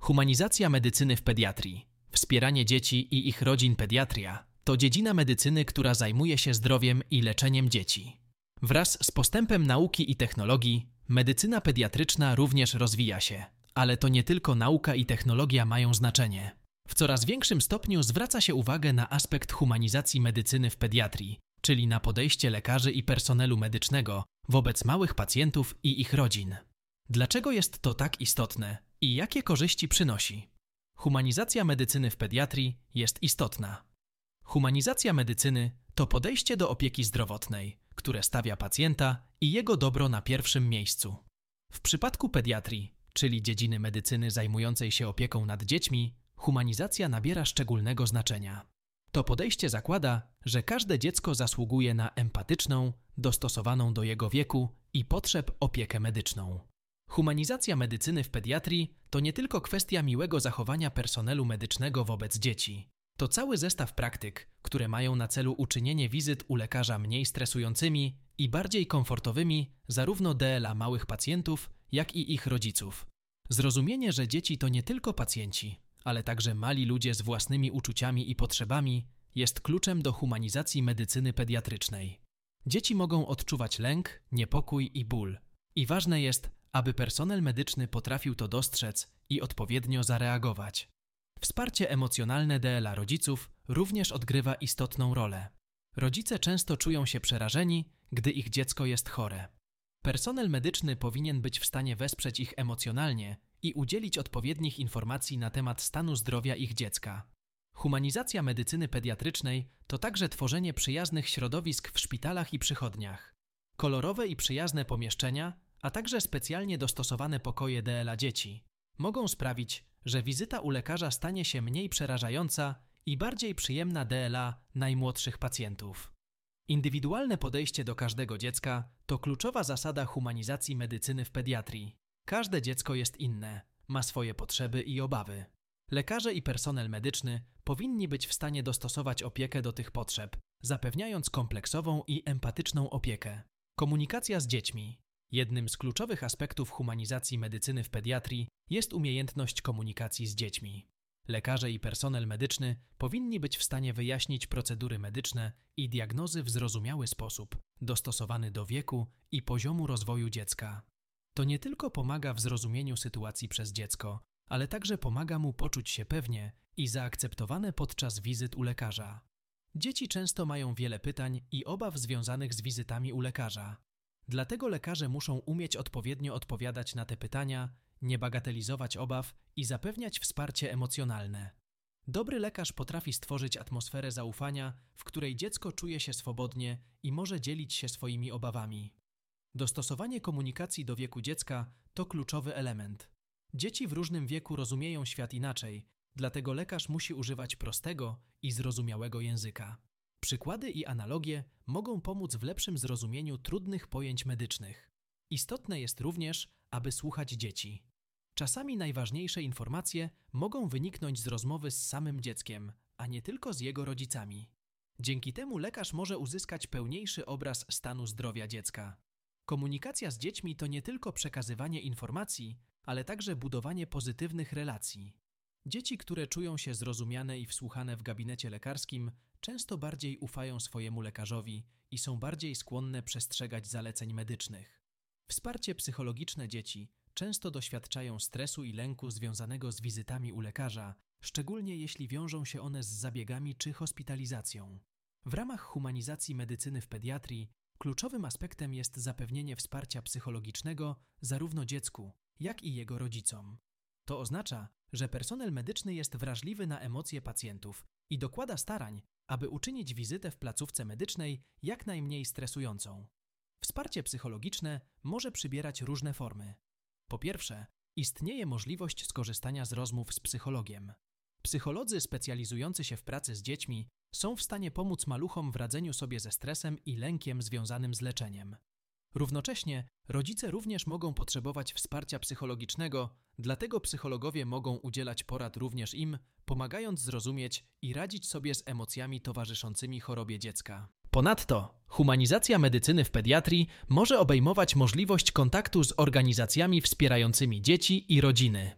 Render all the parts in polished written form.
Humanizacja medycyny w pediatrii, wspieranie dzieci i ich rodzin. Pediatria to dziedzina medycyny, która zajmuje się zdrowiem i leczeniem dzieci. Wraz z postępem nauki i technologii, medycyna pediatryczna również rozwija się. Ale to nie tylko nauka i technologia mają znaczenie. W coraz większym stopniu zwraca się uwagę na aspekt humanizacji medycyny w pediatrii, czyli na podejście lekarzy i personelu medycznego wobec małych pacjentów i ich rodzin. Dlaczego jest to tak istotne i jakie korzyści przynosi? Humanizacja medycyny w pediatrii jest istotna. Humanizacja medycyny to podejście do opieki zdrowotnej, które stawia pacjenta i jego dobro na pierwszym miejscu. W przypadku pediatrii, czyli dziedziny medycyny zajmującej się opieką nad dziećmi, humanizacja nabiera szczególnego znaczenia. To podejście zakłada, że każde dziecko zasługuje na empatyczną, dostosowaną do jego wieku i potrzeb opiekę medyczną. Humanizacja medycyny w pediatrii to nie tylko kwestia miłego zachowania personelu medycznego wobec dzieci. To cały zestaw praktyk, które mają na celu uczynienie wizyt u lekarza mniej stresującymi i bardziej komfortowymi zarówno dla małych pacjentów, jak i ich rodziców. Zrozumienie, że dzieci to nie tylko pacjenci, ale także mali ludzie z własnymi uczuciami i potrzebami, jest kluczem do humanizacji medycyny pediatrycznej. Dzieci mogą odczuwać lęk, niepokój i ból. I ważne jest, aby personel medyczny potrafił to dostrzec i odpowiednio zareagować. Wsparcie emocjonalne dla rodziców również odgrywa istotną rolę. Rodzice często czują się przerażeni, gdy ich dziecko jest chore. Personel medyczny powinien być w stanie wesprzeć ich emocjonalnie i udzielić odpowiednich informacji na temat stanu zdrowia ich dziecka. Humanizacja medycyny pediatrycznej to także tworzenie przyjaznych środowisk w szpitalach i przychodniach. Kolorowe i przyjazne pomieszczenia, a także specjalnie dostosowane pokoje dla dzieci mogą sprawić, że wizyta u lekarza stanie się mniej przerażająca i bardziej przyjemna dla najmłodszych pacjentów. Indywidualne podejście do każdego dziecka to kluczowa zasada humanizacji medycyny w pediatrii. Każde dziecko jest inne, ma swoje potrzeby i obawy. Lekarze i personel medyczny powinni być w stanie dostosować opiekę do tych potrzeb, zapewniając kompleksową i empatyczną opiekę. Komunikacja z dziećmi. Jednym z kluczowych aspektów humanizacji medycyny w pediatrii jest umiejętność komunikacji z dziećmi. Lekarze i personel medyczny powinni być w stanie wyjaśnić procedury medyczne i diagnozy w zrozumiały sposób, dostosowany do wieku i poziomu rozwoju dziecka. To nie tylko pomaga w zrozumieniu sytuacji przez dziecko, ale także pomaga mu poczuć się pewnie i zaakceptowane podczas wizyt u lekarza. Dzieci często mają wiele pytań i obaw związanych z wizytami u lekarza. Dlatego lekarze muszą umieć odpowiednio odpowiadać na te pytania, nie bagatelizować obaw i zapewniać wsparcie emocjonalne. Dobry lekarz potrafi stworzyć atmosferę zaufania, w której dziecko czuje się swobodnie i może dzielić się swoimi obawami. Dostosowanie komunikacji do wieku dziecka to kluczowy element. Dzieci w różnym wieku rozumieją świat inaczej, dlatego lekarz musi używać prostego i zrozumiałego języka. Przykłady i analogie mogą pomóc w lepszym zrozumieniu trudnych pojęć medycznych. Istotne jest również, aby słuchać dzieci. Czasami najważniejsze informacje mogą wyniknąć z rozmowy z samym dzieckiem, a nie tylko z jego rodzicami. Dzięki temu lekarz może uzyskać pełniejszy obraz stanu zdrowia dziecka. Komunikacja z dziećmi to nie tylko przekazywanie informacji, ale także budowanie pozytywnych relacji. Dzieci, które czują się zrozumiane i wsłuchane w gabinecie lekarskim, często bardziej ufają swojemu lekarzowi i są bardziej skłonne przestrzegać zaleceń medycznych. Wsparcie psychologiczne dzieci często doświadczają stresu i lęku związanego z wizytami u lekarza, szczególnie jeśli wiążą się one z zabiegami czy hospitalizacją. W ramach humanizacji medycyny w pediatrii kluczowym aspektem jest zapewnienie wsparcia psychologicznego zarówno dziecku, jak i jego rodzicom. To oznacza, że personel medyczny jest wrażliwy na emocje pacjentów i dokłada starań, aby uczynić wizytę w placówce medycznej jak najmniej stresującą. Wsparcie psychologiczne może przybierać różne formy. Po pierwsze, istnieje możliwość skorzystania z rozmów z psychologiem. Psycholodzy specjalizujący się w pracy z dziećmi są w stanie pomóc maluchom w radzeniu sobie ze stresem i lękiem związanym z leczeniem. Równocześnie rodzice również mogą potrzebować wsparcia psychologicznego, dlatego psychologowie mogą udzielać porad również im, pomagając zrozumieć i radzić sobie z emocjami towarzyszącymi chorobie dziecka. Ponadto, humanizacja medycyny w pediatrii może obejmować możliwość kontaktu z organizacjami wspierającymi dzieci i rodziny.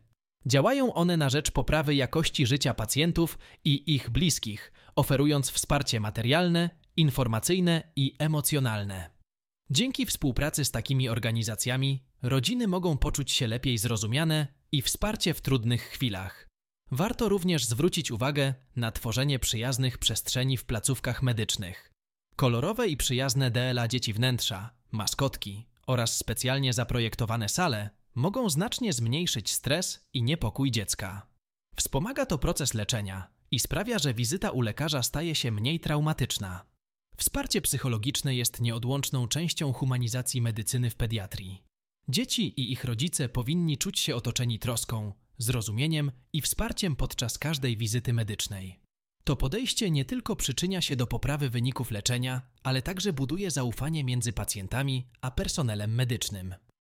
Działają one na rzecz poprawy jakości życia pacjentów i ich bliskich, oferując wsparcie materialne, informacyjne i emocjonalne. Dzięki współpracy z takimi organizacjami rodziny mogą poczuć się lepiej zrozumiane i wsparcie w trudnych chwilach. Warto również zwrócić uwagę na tworzenie przyjaznych przestrzeni w placówkach medycznych. Kolorowe i przyjazne dla dzieci wnętrza, maskotki oraz specjalnie zaprojektowane sale mogą znacznie zmniejszyć stres i niepokój dziecka. Wspomaga to proces leczenia i sprawia, że wizyta u lekarza staje się mniej traumatyczna. Wsparcie psychologiczne jest nieodłączną częścią humanizacji medycyny w pediatrii. Dzieci i ich rodzice powinni czuć się otoczeni troską, zrozumieniem i wsparciem podczas każdej wizyty medycznej. To podejście nie tylko przyczynia się do poprawy wyników leczenia, ale także buduje zaufanie między pacjentami a personelem medycznym.